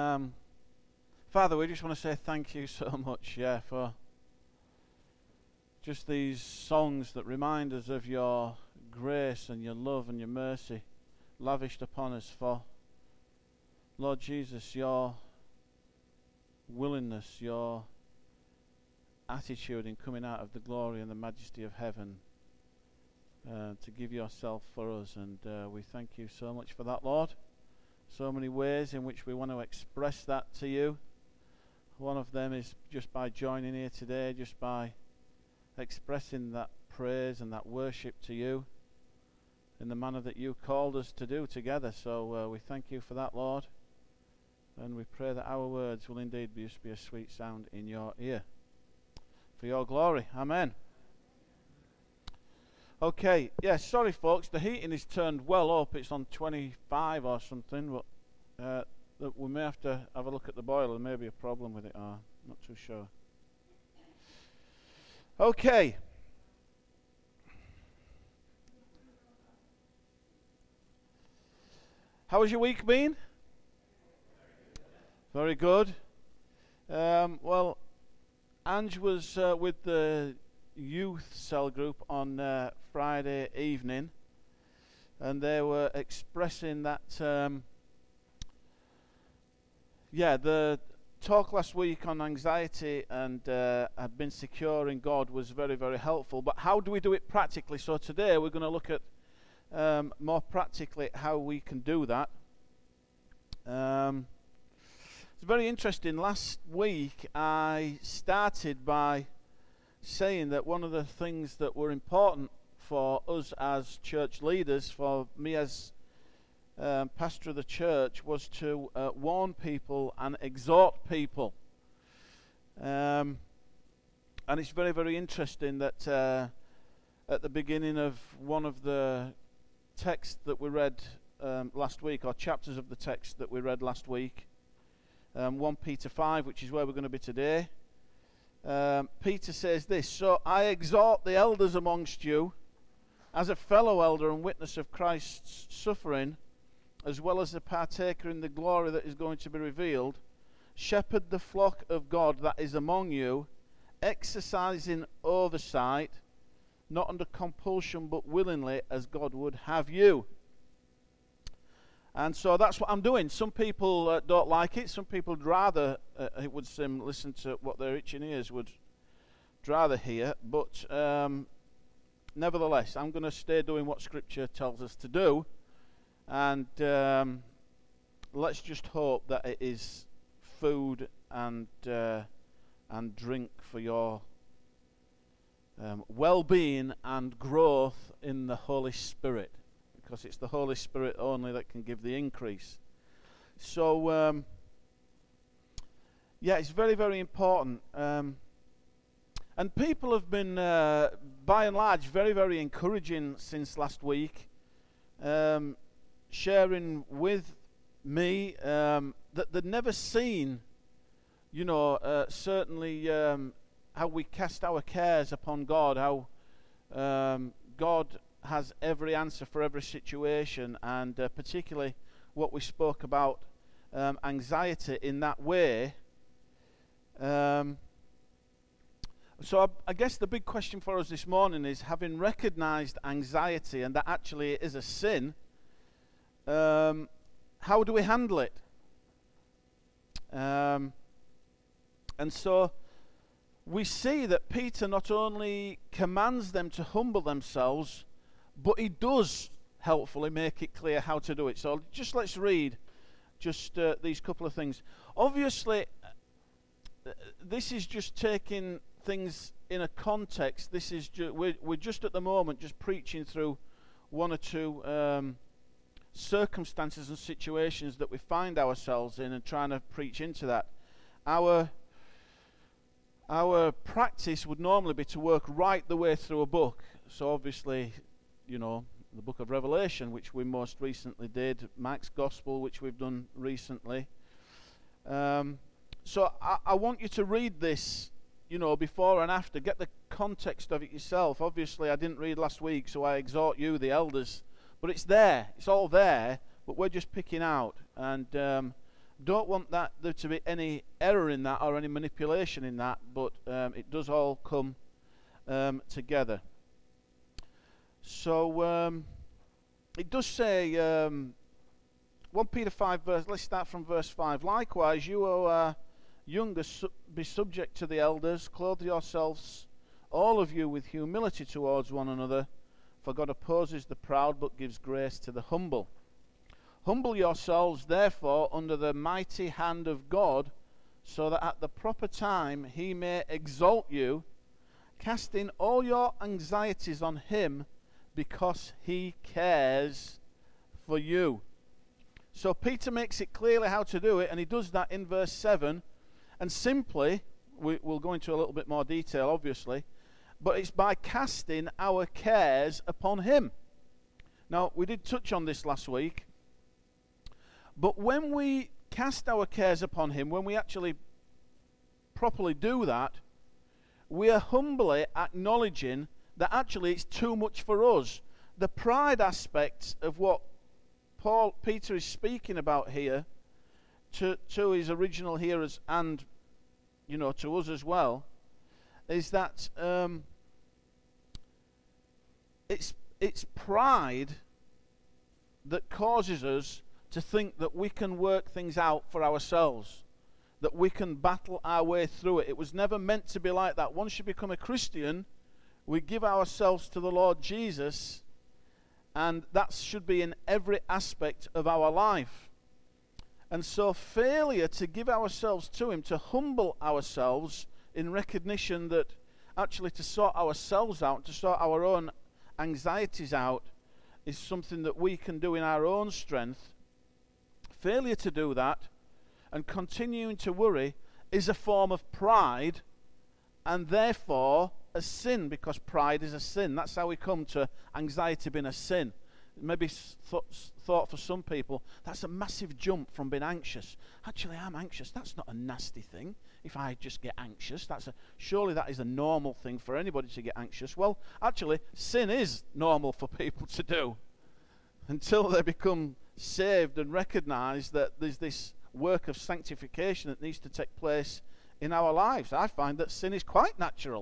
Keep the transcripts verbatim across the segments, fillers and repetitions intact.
Um, Father, we just want to say thank you so much, yeah, for just these songs that remind us of your grace and your love and your mercy lavished upon us. For, Lord Jesus, your willingness, your attitude in coming out of the glory and the majesty of heaven uh, to give yourself for us. And uh, we thank you so much for that, Lord. So many ways in which we want to express that to you. One of them is just by joining here today, just by expressing that praise and that worship to you in the manner that you called us to do together. So uh, we thank you for that, Lord. And we pray that our words will indeed be, just be a sweet sound in your ear. For your glory. Amen. Okay, yes, yeah, sorry folks, the heating is turned well up. It's on twenty-five or something, but uh, we may have to have a look at the boiler. There may be a problem with it, or I'm not too sure. Okay. How has your week been? Very good. Um, well, Ange was uh, with the youth cell group on uh, Friday evening, and they were expressing that um, yeah the talk last week on anxiety and uh, had been secure in God was very very helpful, but how do we do it practically? So today we're going to look at um, more practically how we can do that. um, it's very interesting. Last week I started by saying that one of the things that were important for us as church leaders, for me as um, pastor of the church, was to uh, warn people and exhort people. Um, and it's very, very interesting that uh, at the beginning of one of the texts that we read um, last week, or chapters of the text that we read last week, um, First Peter five, which is where we're going to be today, Um, Peter says this: "So I exhort the elders amongst you, as a fellow elder and witness of Christ's suffering, as well as a partaker in the glory that is going to be revealed, shepherd the flock of God that is among you, exercising oversight, not under compulsion but willingly, as God would have you." And so that's what I'm doing. Some people uh, don't like it. Some people would rather, uh, it would seem, listen to what their itching ears would rather hear. But um, nevertheless, I'm going to stay doing what Scripture tells us to do. And um, let's just hope that it is food and uh, and drink for your um, well-being and growth in the Holy Spirit. Because it's the Holy Spirit only that can give the increase. So, um, yeah, it's very, very important. Um, and people have been, uh, by and large, very, very encouraging since last week, um, sharing with me um, that they'd never seen, you know, uh, certainly um, how we cast our cares upon God, how um, God has every answer for every situation, and uh, particularly what we spoke about, um, anxiety in that way. Um, so I, I guess the big question for us this morning is, having recognized anxiety and that actually it is a sin, um, how do we handle it? Um, and so we see that Peter not only commands them to humble themselves, but he does helpfully make it clear how to do it. So just let's read just uh, these couple of things. Obviously, uh, this is just taking things in a context. This is ju- we're, we're just at the moment just preaching through one or two um, circumstances and situations that we find ourselves in and trying to preach into that. Our our practice would normally be to work right the way through a book. So obviously, you know, the book of Revelation, which we most recently did, Mark's Gospel, which we've done recently. Um, so I, I want you to read this, you know, before and after. Get the context of it yourself. Obviously, I didn't read last week, so I exhort you, the elders. But it's there. It's all there, but we're just picking out. And um, don't want that there to be any error in that or any manipulation in that, but um, it does all come um, together. So um, it does say, um, First Peter five, verse, let's start from verse five. Likewise, you who are younger, su- be subject to the elders, clothe yourselves, all of you, with humility towards one another, for God opposes the proud, but gives grace to the humble. Humble yourselves, therefore, under the mighty hand of God, so that at the proper time he may exalt you, casting all your anxieties on him, because he cares for you. So Peter makes it clearly how to do it, and he does that in verse seven. And simply, we, we'll go into a little bit more detail, obviously, but it's by casting our cares upon him. Now, we did touch on this last week, but when we cast our cares upon him, when we actually properly do that, we are humbly acknowledging that actually it's too much for us. The pride aspects of what Paul Peter is speaking about here to, to his original hearers and, you know, to us as well, is that um, it's it's pride that causes us to think that we can work things out for ourselves, that we can battle our way through it. It was never meant to be like that. Once you become a Christian, we give ourselves to the Lord Jesus, and that should be in every aspect of our life. And so failure to give ourselves to him, to humble ourselves in recognition that actually to sort ourselves out, to sort our own anxieties out, is something that we can do in our own strength. Failure to do that and continuing to worry is a form of pride, and therefore a sin, because pride is a sin. That's how we come to anxiety being a sin. Maybe th- thought for some people, that's a massive jump from being anxious. Actually, I'm anxious. That's not a nasty thing. If I just get anxious, that's a surely that is a normal thing for anybody to get anxious. Well, actually, sin is normal for people to do until they become saved and recognize that there's this work of sanctification that needs to take place in our lives. I find that sin is quite natural.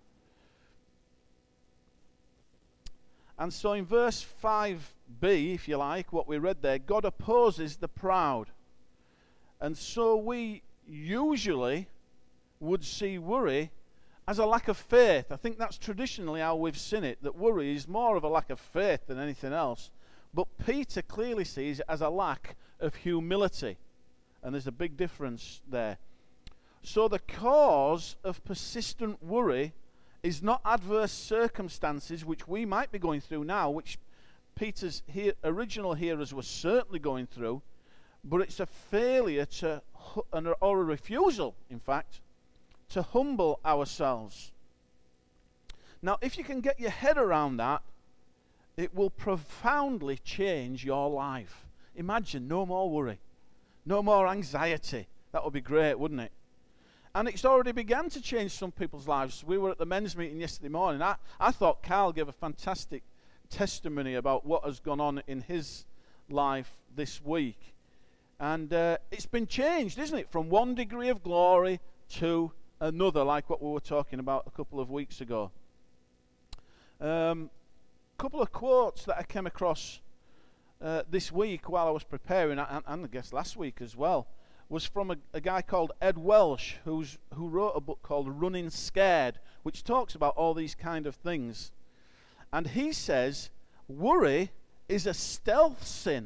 And so in verse five b, if you like, what we read there, God opposes the proud. And so we usually would see worry as a lack of faith. I think that's traditionally how we've seen it, that worry is more of a lack of faith than anything else. But Peter clearly sees it as a lack of humility. And there's a big difference there. So the cause of persistent worry is not adverse circumstances which we might be going through now, which Peter's he- original hearers were certainly going through, but it's a failure to, or a refusal, in fact, to humble ourselves. Now, if you can get your head around that, it will profoundly change your life. Imagine no more worry, no more anxiety. That would be great, wouldn't it? And it's already begun to change some people's lives. We were at the men's meeting yesterday morning. I, I thought Carl gave a fantastic testimony about what has gone on in his life this week. And uh, it's been changed, isn't it? From one degree of glory to another, like what we were talking about a couple of weeks ago. A um, couple of quotes that I came across uh, this week while I was preparing, and, and I guess last week as well, was from a, a guy called Ed Welsh, who's who wrote a book called Running Scared, which talks about all these kind of things. And he says, worry is a stealth sin,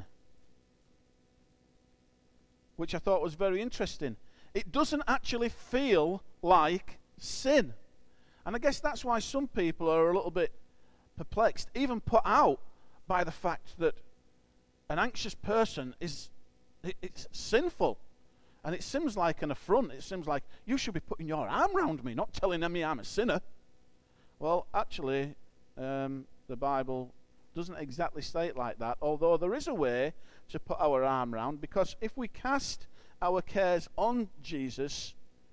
which I thought was very interesting. It doesn't actually feel like sin. And I guess that's why some people are a little bit perplexed, even put out by the fact that an anxious person is it, it's sinful. And it seems like an affront. It seems like you should be putting your arm around me, not telling me I'm a sinner. Well, actually, um, the Bible doesn't exactly say it like that, although there is a way to put our arm around, because if we cast our cares on Jesus,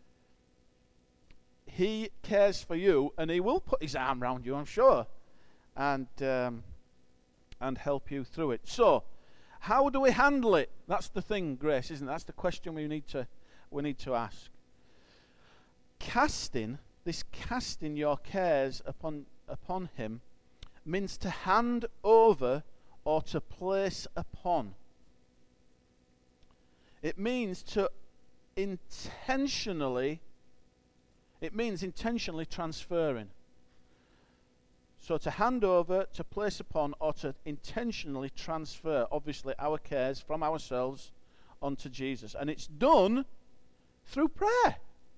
he cares for you, and he will put his arm around you, I'm sure, and um, and help you through it. So, How do we handle it? That's the thing, Grace, isn't it? That's the question we need to we need to ask. Casting, this casting your cares upon upon him means to hand over or to place upon. It means to intentionally, it means intentionally transferring. So to hand over, to place upon, or to intentionally transfer, obviously, our cares from ourselves onto Jesus. And it's done through prayer.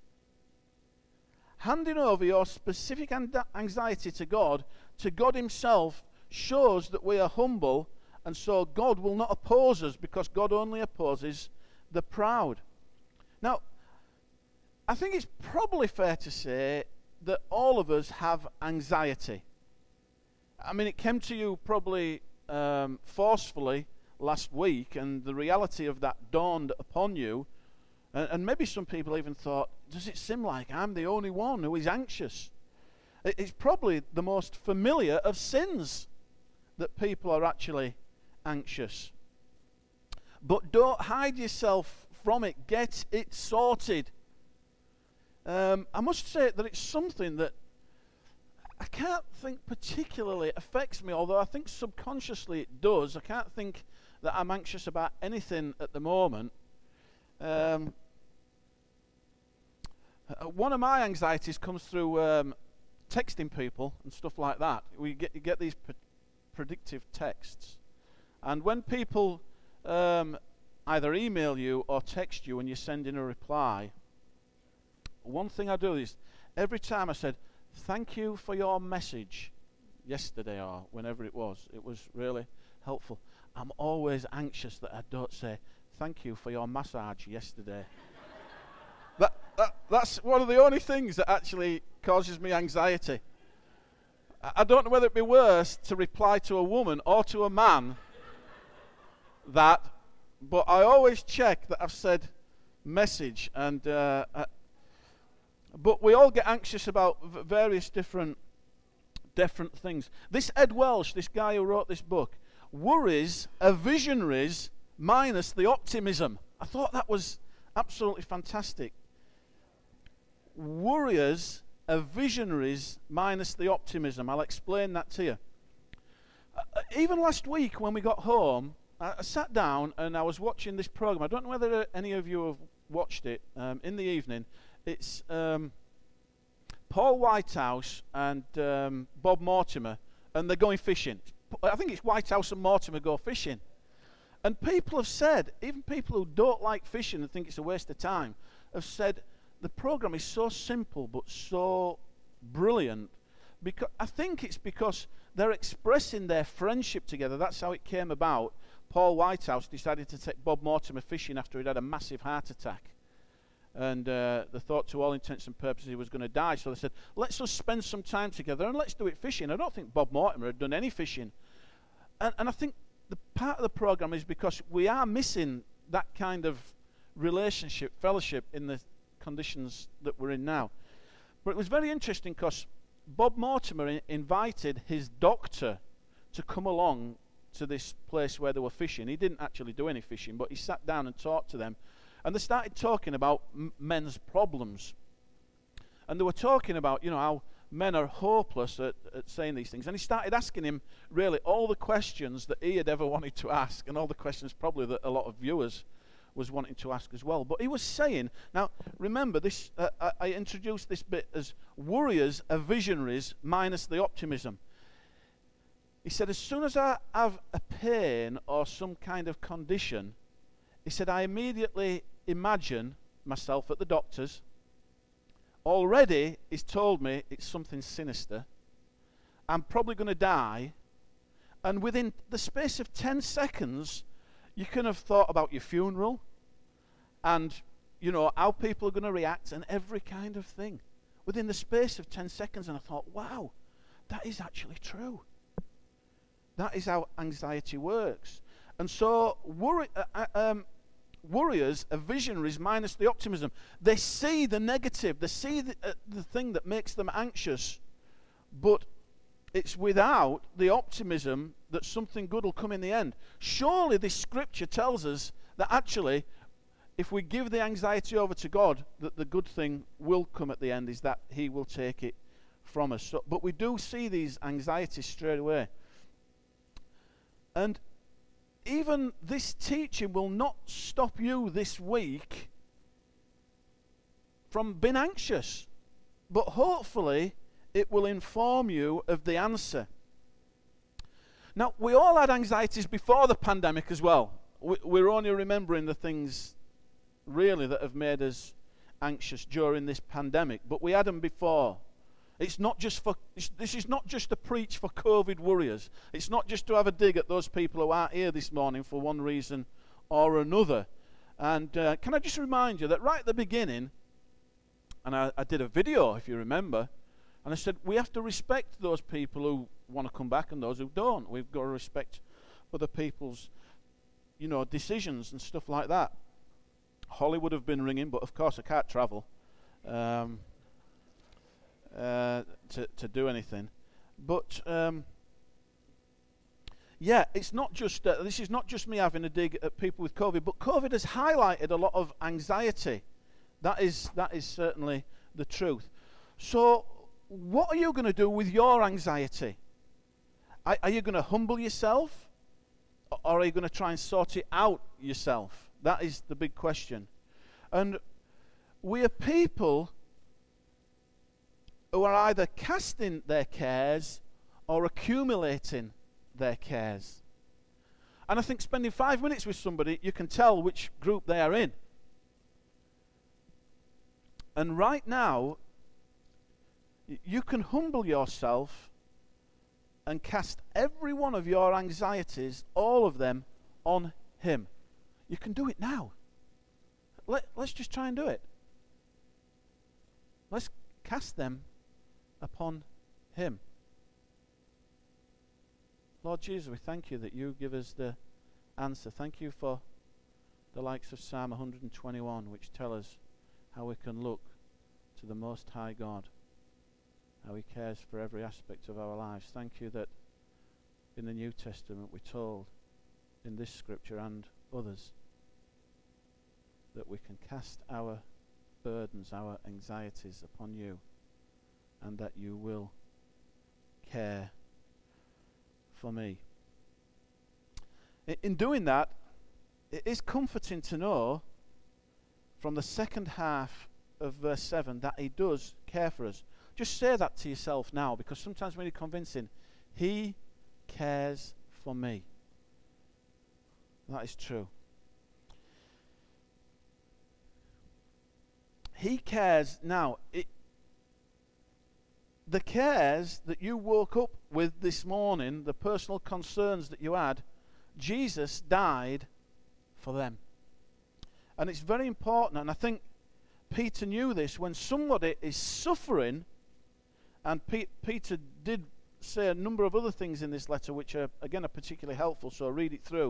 Handing over your specific anxiety to God, to God himself, shows that we are humble, and so God will not oppose us, because God only opposes the proud. Now, I think it's probably fair to say that all of us have anxiety. I mean, it came to you probably um, forcefully last week, and the reality of that dawned upon you. And, and maybe some people even thought, does it seem like I'm the only one who is anxious? It, it's probably the most familiar of sins that people are actually anxious. But don't hide yourself from it. Get it sorted. Um, I must say that it's something that I can't think particularly affects me, although I think subconsciously it does. I can't think that I'm anxious about anything at the moment. Um, uh, one of my anxieties comes through um, texting people and stuff like that. We get you get these pre- predictive texts, and when people um, either email you or text you and you send in a reply, one thing I do is every time I said, thank you for your message yesterday or whenever it was. It was really helpful. I'm always anxious that I don't say, thank you for your massage yesterday. that, that That's one of the only things that actually causes me anxiety. I, I don't know whether it'd be worse to reply to a woman or to a man that, but I always check that I've said message, and uh, uh, but we all get anxious about v- various different different things. This Ed Welsh, this guy who wrote this book, worries are visionaries minus the optimism. I thought that was absolutely fantastic. Worriers are visionaries minus the optimism. I'll explain that to you. Uh, even last week when we got home, I, I sat down and I was watching this program. I don't know whether any of you have watched it um, in the evening. It's um, Paul Whitehouse and um, Bob Mortimer, and they're going fishing. I think it's Whitehouse and Mortimer go fishing. And people have said, even people who don't like fishing and think it's a waste of time, have said the program is so simple but so brilliant. Because I think it's because they're expressing their friendship together. That's how it came about. Paul Whitehouse decided to take Bob Mortimer fishing after he'd had a massive heart attack. And uh, they thought, to all intents and purposes, he was going to die. So they said, let's just spend some time together and let's do it fishing. I don't think Bob Mortimer had done any fishing. And, and I think the part of the program is because we are missing that kind of relationship, fellowship in the conditions that we're in now. But it was very interesting because Bob Mortimer in- invited his doctor to come along to this place where they were fishing. He didn't actually do any fishing, but he sat down and talked to them. And they started talking about m- men's problems. And they were talking about, you know, how men are hopeless at, at saying these things. And he started asking him, really, all the questions that he had ever wanted to ask, and all the questions probably that a lot of viewers was wanting to ask as well. But he was saying, now, remember, this. Uh, I, I introduced this bit as worriers are visionaries minus the optimism. He said, as soon as I have a pain or some kind of condition, he said, I immediately imagine myself at the doctor's. Already, he's told me it's something sinister. I'm probably going to die. And within the space of ten seconds, you can have thought about your funeral and, you know, how people are going to react and every kind of thing. Within the space of ten seconds, and I thought, wow, that is actually true. That is how anxiety works. And so, worry, uh, um, worriers are visionaries minus the optimism. They see the negative. They see the, uh, the thing that makes them anxious. But it's without the optimism that something good will come in the end. Surely this scripture tells us that actually, if we give the anxiety over to God, that the good thing will come at the end, is that he will take it from us. So, but we do see these anxieties straight away. And even this teaching will not stop you this week from being anxious. But hopefully, it will inform you of the answer. Now, we all had anxieties before the pandemic as well. We, we're only remembering the things really that have made us anxious during this pandemic, but we had them before. It's not just for this is not just to preach for COVID worriers. It's not just to have a dig at those people who aren't here this morning for one reason or another. And uh, can I just remind you that right at the beginning, and I, I did a video, if you remember, and I said we have to respect those people who want to come back and those who don't. We've got to respect other people's, you know, decisions and stuff like that. Holly would have been ringing, but of course I can't travel um, uh, to to do anything. But um, yeah, it's not just uh, this is not just me having a dig at people with COVID, but COVID has highlighted a lot of anxiety. That is that is certainly the truth. So, what are you going to do with your anxiety? Are, are you going to humble yourself, or are you going to try and sort it out yourself? That is the big question. And we are people who are either casting their cares or accumulating their cares. And I think spending five minutes with somebody, you can tell which group they are in. And right now, you can humble yourself and cast every one of your anxieties, all of them, on him. You can do it now. Let, let's just try and do it. Let's cast them upon him. Lord Jesus, we thank you that you give us the answer. Thank you for the likes of Psalm one hundred twenty-one, which tell us how we can look to the Most High God, how he cares for every aspect of our lives. Thank you that in the New Testament we're told in this scripture and others that we can cast our burdens, our anxieties upon you, and that you will care for me. In doing that, it is comforting to know from the second half of verse seven that he does care for us. Just say that to yourself now, because sometimes when you're convincing, he cares for me. That is true. He cares now. It, the cares that you woke up with this morning, the personal concerns that you had, Jesus died for them. And it's very important, and I think Peter knew this, when somebody is suffering, and Pe- Peter did say a number of other things in this letter which are, again, are particularly helpful, so I'll read it through.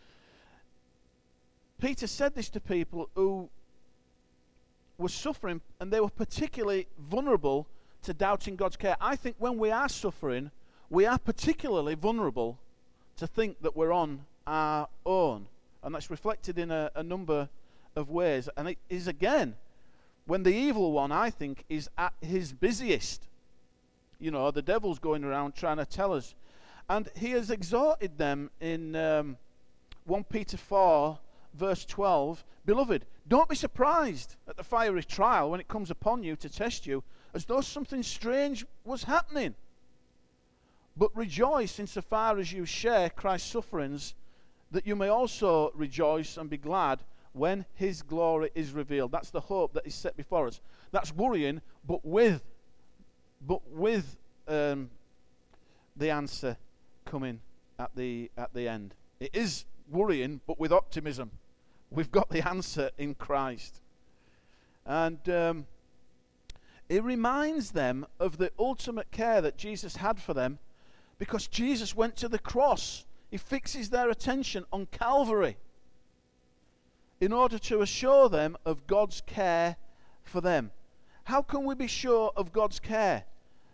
Peter said this to people who were suffering, and they were particularly vulnerable to doubting God's care. I think when we are suffering, we are particularly vulnerable to think that we're on our own. And that's reflected in a, a number of ways. And it is, again, when the evil one, I think, is at his busiest. You know, the devil's going around trying to tell us. And he has exhorted them in um, First Peter four, verse twelve, Beloved, don't be surprised at the fiery trial when it comes upon you to test you, as though something strange was happening. But rejoice insofar as you share Christ's sufferings, that you may also rejoice and be glad when his glory is revealed. That's the hope that is set before us. That's worrying, but with, but with um, the answer coming at the at the end. It is worrying, but with optimism. We've got the answer in Christ. And um, it reminds them of the ultimate care that Jesus had for them, because Jesus went to the cross. He fixes their attention on Calvary in order to assure them of God's care for them. How can we be sure of God's care?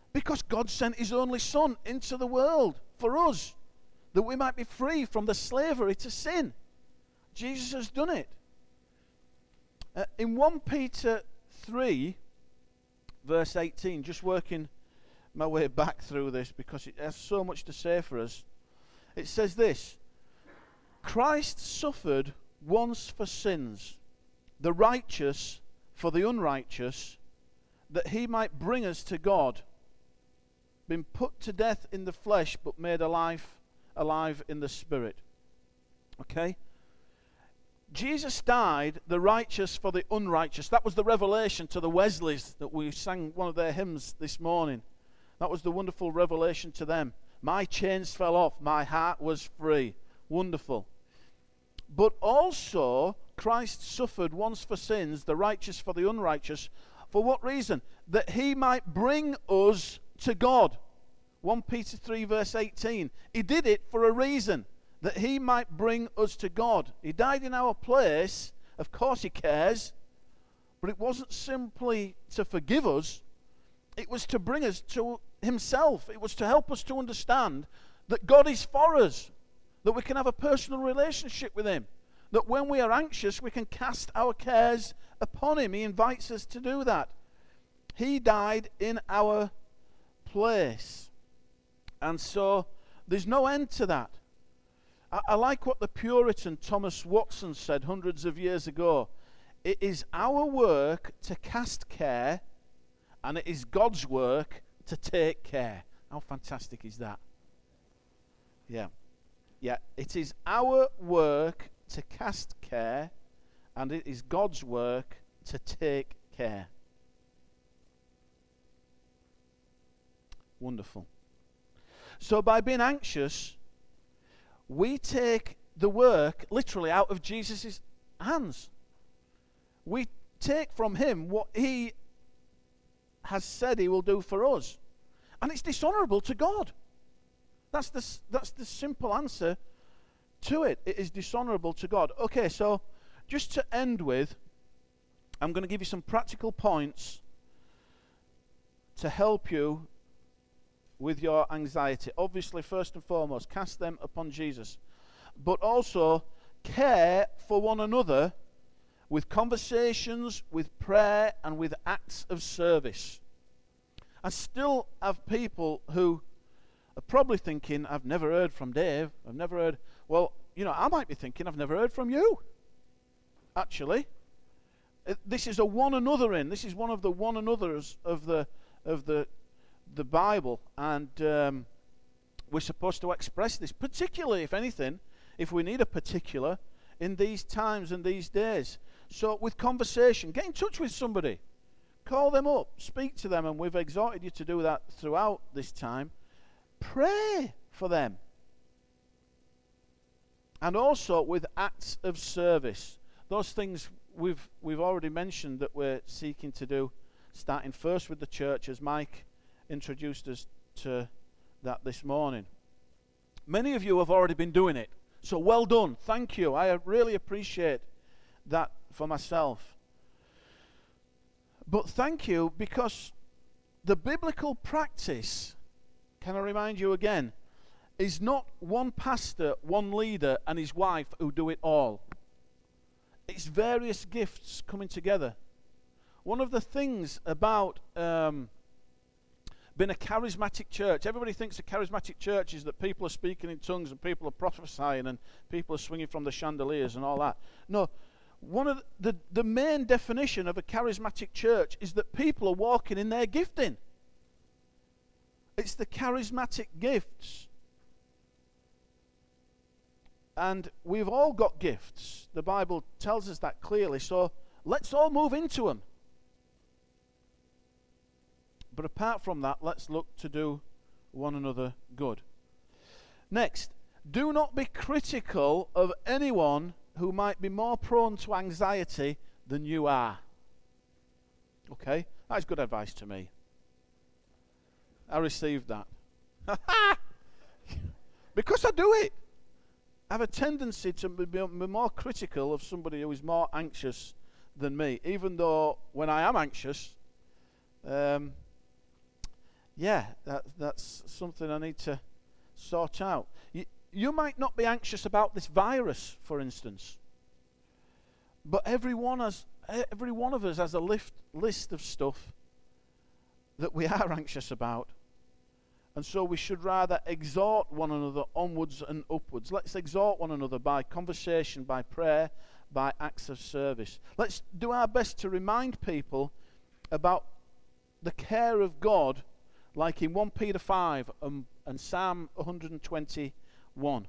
Because God sent his only Son into the world for us, that we might be free from the slavery to sin. Jesus has done it. Uh, in First Peter three, verse eighteen, just working my way back through this because it has so much to say for us. It says this: Christ suffered once for sins, the righteous for the unrighteous, that he might bring us to God, been put to death in the flesh, but made alive, alive in the spirit. Okay? Jesus died, the righteous for the unrighteous. That was the revelation to the Wesleys that we sang one of their hymns this morning. That was the wonderful revelation to them. My chains fell off, my heart was free. Wonderful. But also, Christ suffered once for sins, the righteous for the unrighteous. For what reason? That he might bring us to God. First Peter three, verse eighteen. He did it for a reason, that he might bring us to God. He died in our place. Of course he cares. But it wasn't simply to forgive us. It was to bring us to himself. It was to help us to understand that God is for us, that we can have a personal relationship with him, that when we are anxious we can cast our cares upon him. He invites us to do that. He died in our place, and so there's no end to that. I, I like what the Puritan Thomas Watson said hundreds of years ago. It is our work to cast care, and it is God's work to take care. How fantastic is that? Yeah. Yeah, it is our work to cast care, and it is God's work to take care. Wonderful. So by being anxious, we take the work literally out of Jesus' hands. We take from him what he has said he will do for us. And it's dishonorable to God. That's the, that's the simple answer to it. It is dishonorable to God. Okay, so just to end with, I'm going to give you some practical points to help you with your anxiety. Obviously, first and foremost, cast them upon Jesus. But also, care for one another with conversations, with prayer, and with acts of service. I still have people who are probably thinking, I've never heard from Dave. I've never heard. Well, you know, I might be thinking, I've never heard from you. Actually, this is a one another in. This is one of the one another's of the of the the Bible, and um, we're supposed to express this, particularly, if anything, if we need a particular in these times and these days. So, with conversation, get in touch with somebody. Call them up, speak to them, and we've exhorted you to do that throughout this time. Pray for them. And also with acts of service. Those things we've we've already mentioned that we're seeking to do, starting first with the church, as Mike introduced us to that this morning. Many of you have already been doing it. So well done. Thank you. I really appreciate that for myself. But thank you, because the biblical practice, can I remind you again, is not one pastor, one leader, and his wife who do it all. It's various gifts coming together. One of the things about um, being a charismatic church, everybody thinks a charismatic church is that people are speaking in tongues and people are prophesying and people are swinging from the chandeliers and all that. No. One of the, the, the main definition of a charismatic church is that people are walking in their gifting. It's the charismatic gifts. And we've all got gifts. The Bible tells us that clearly. So let's all move into them. But apart from that, let's look to do one another good. Next, do not be critical of anyone who might be more prone to anxiety than you are. Okay? That's good advice to me. I received that. Because I do it. I have a tendency to be, be more critical of somebody who is more anxious than me, even though when I am anxious, um, yeah, that, that's something I need to sort out. You, you might not be anxious about this virus, for instance, but every one, has, every one of us has a lift, list of stuff that we are anxious about. And so we should rather exhort one another onwards and upwards. Let's exhort one another by conversation, by prayer, by acts of service. Let's do our best to remind people about the care of God, like in First Peter five um, and Psalm one hundred twenty-one.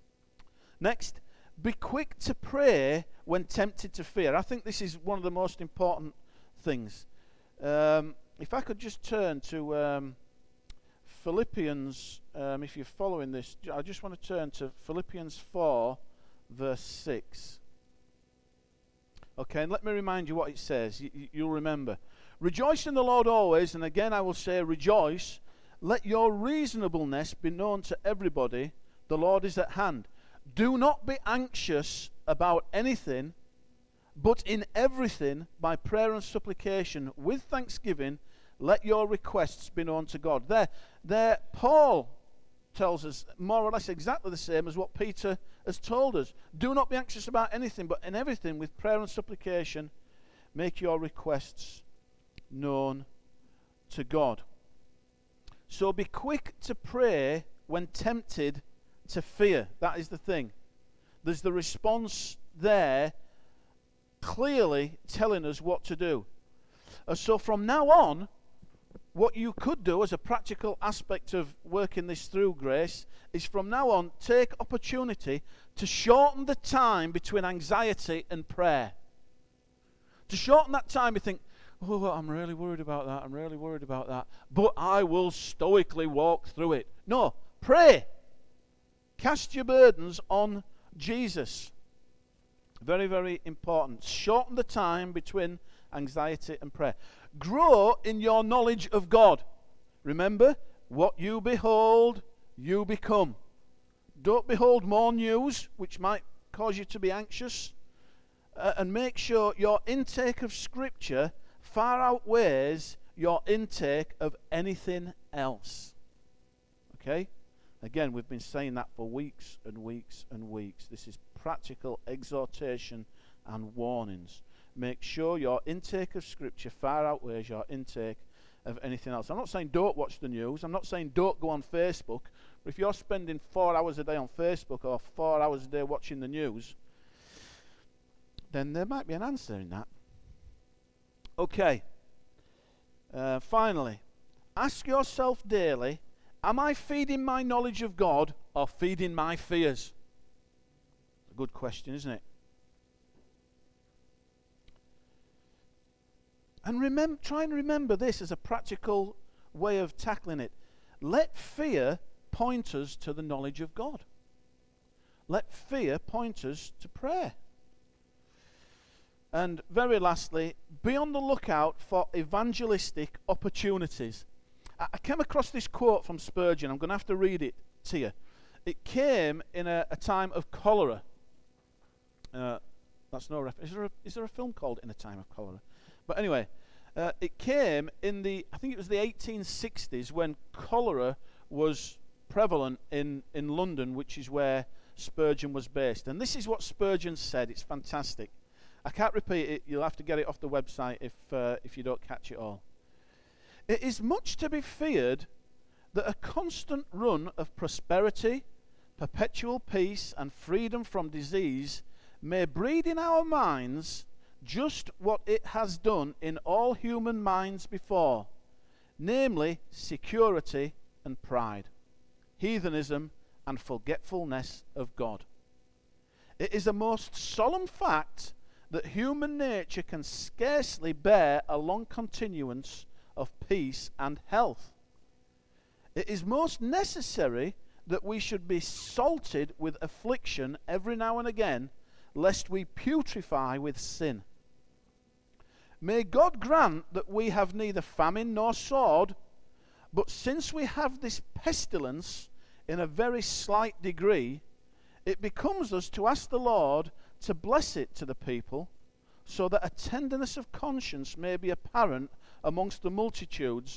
Next, be quick to pray when tempted to fear. I think this is one of the most important things. Um, if I could just turn to um, Philippians, um, if you're following this, I just want to turn to Philippians four, verse six. Okay, and let me remind you what it says. You, you'll remember. Rejoice in the Lord always, and again I will say rejoice. Let your reasonableness be known to everybody. The Lord is at hand. Do not be anxious about anything, but in everything, by prayer and supplication, with thanksgiving, let your requests be known to God. There, there, Paul tells us more or less exactly the same as what Peter has told us. Do not be anxious about anything, but in everything, with prayer and supplication, make your requests known to God. So be quick to pray when tempted to fear. That is the thing. There's the response there clearly telling us what to do. Uh, so from now on, what you could do as a practical aspect of working this through, Grace, is from now on take opportunity to shorten the time between anxiety and prayer. To shorten that time, you think, oh, I'm really worried about that, I'm really worried about that, but I will stoically walk through it. No, pray. Cast your burdens on Jesus. Very, very important. Shorten the time between anxiety and prayer. Grow in your knowledge of God. Remember, what you behold, you become. Don't behold more news, which might cause you to be anxious, uh, and make sure your intake of Scripture far outweighs your intake of anything else. Okay? Again, we've been saying that for weeks and weeks and weeks. This is practical exhortation and warnings. Make sure your intake of Scripture far outweighs your intake of anything else. I'm not saying don't watch the news. I'm not saying don't go on Facebook. But if you're spending four hours a day on Facebook or four hours a day watching the news, then there might be an answer in that. Okay. Uh, finally, ask yourself daily, am I feeding my knowledge of God or feeding my fears? A good question, isn't it? And remember, try and remember this as a practical way of tackling it. Let fear point us to the knowledge of God. Let fear point us to prayer. And very lastly, be on the lookout for evangelistic opportunities. I, I came across this quote from Spurgeon. I'm going to have to read it to you. It came in a, a time of cholera. Uh, that's no reference. Is there a, is there a film called In a Time of Cholera? But anyway, uh, it came in the, I think it was the eighteen sixties when cholera was prevalent in, in London, which is where Spurgeon was based. And this is what Spurgeon said. It's fantastic. I can't repeat it. You'll have to get it off the website if uh, if you don't catch it all. It is much to be feared that a constant run of prosperity, perpetual peace, and freedom from disease may breed in our minds just what it has done in all human minds before, namely security and pride, heathenism and forgetfulness of God. It is a most solemn fact that human nature can scarcely bear a long continuance of peace and health. It is most necessary that we should be salted with affliction every now and again, lest we putrefy with sin. May God grant that we have neither famine nor sword, but since we have this pestilence in a very slight degree, it becomes us to ask the Lord to bless it to the people, so that a tenderness of conscience may be apparent amongst the multitudes,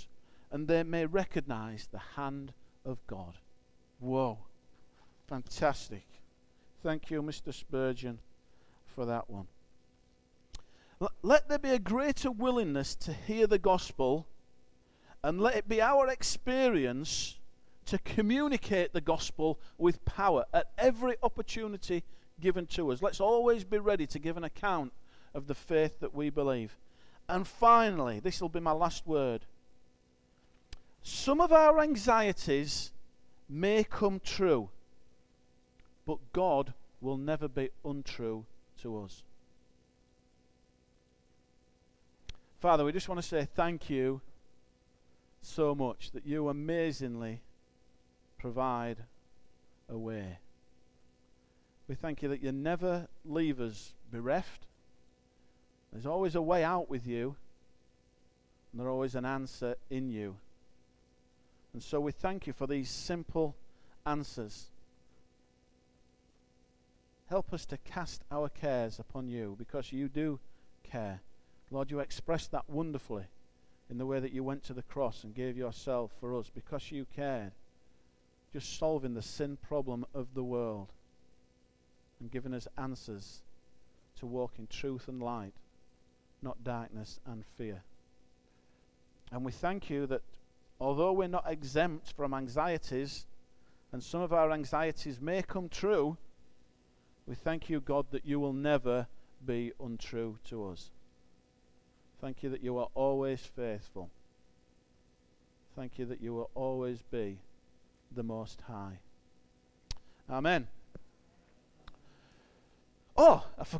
and they may recognize the hand of God. Whoa. Fantastic. Thank you, Mister Spurgeon, for that one. L- let there be a greater willingness to hear the gospel, and let it be our experience to communicate the gospel with power at every opportunity given to us. Let's always be ready to give an account of the faith that we believe. And finally, this will be my last word. Some of our anxieties may come true, but God will never be untrue to us. Father, we just want to say thank you so much that you amazingly provide a way. We thank you that you never leave us bereft. There's always a way out with you, and there's always an answer in you. And so we thank you for these simple answers. Help us to cast our cares upon you, because you do care. Lord, you expressed that wonderfully in the way that you went to the cross and gave yourself for us, because you cared, just solving the sin problem of the world and giving us answers to walk in truth and light, not darkness and fear. And we thank you that although we're not exempt from anxieties, and some of our anxieties may come true, we thank you, God, that you will never be untrue to us. Thank you that you are always faithful. Thank you that you will always be the Most High. Amen. Oh, I forgot.